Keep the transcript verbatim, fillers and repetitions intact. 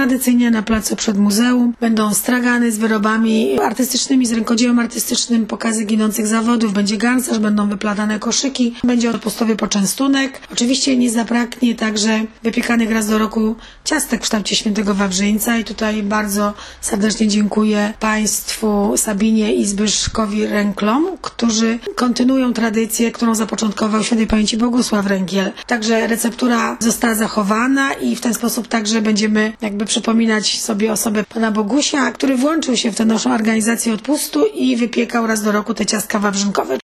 tradycyjnie na placu przed muzeum. Będą stragany z wyrobami artystycznymi, z rękodziełem artystycznym, pokazy ginących zawodów, będzie garncarz, będą wyplatane koszyki, będzie odpustowy poczęstunek. Oczywiście nie zabraknie także wypiekanych raz do roku ciastek w kształcie świętego Wawrzyńca i tutaj bardzo serdecznie dziękuję Państwu Sabinie i Zbyszkowi Ręklom, którzy kontynuują tradycję, którą zapoczątkował świętej pamięci Bogusław Rękiel. Także receptura została zachowana i w ten sposób także będziemy jakby przypominać sobie osobę pana Bogusia, który włączył się w tę naszą organizację odpustu i wypiekał raz do roku te ciastka wawrzynkowe.